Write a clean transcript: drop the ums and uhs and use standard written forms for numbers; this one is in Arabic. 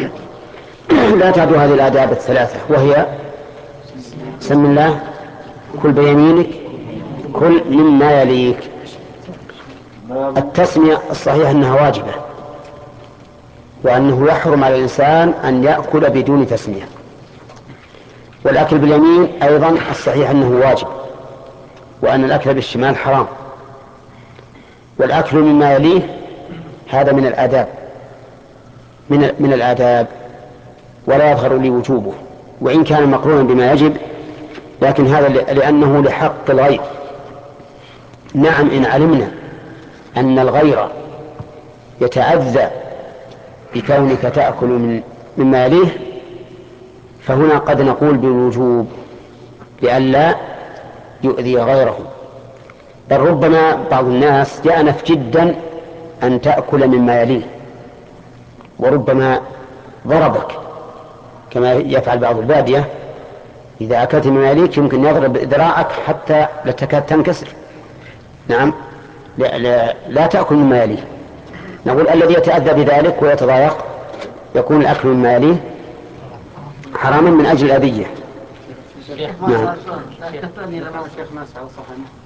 لا تعدو هذه الآداب الثلاثة، وهي: بسم الله، كل بيمينك، كل مما يليك. التسمية الصحيح أنها واجبة، وأنه يحرم على الإنسان أن يأكل بدون تسمية. والأكل باليمين أيضا الصحيح أنه واجب، وأن الأكل بالشمال حرام. والأكل مما يليه هذا من الآداب، من الآداب، ولا يظهر لي وجوبه، وإن كان مقرونا بما يجب، لكن هذا لأنه لحق الغير. نعم، إن علمنا أن الغير يتأذى بكونك تأكل مما يليه فهنا قد نقول بالوجوب لئلا يؤذي غيره. بل ربما بعض الناس يأنف جدا أن تأكل مما يليه، وربما ضربك كما يفعل بعض البادية، إذا أكلت مما يليك يمكن يضرب ذراعك حتى لا تكاد تنكسر. نعم، لا تأكل مما يليه. نقول الذي يتأذى بذلك ويتضايق يكون الأكل مما يليه حراما من أجل الأذية. نعم.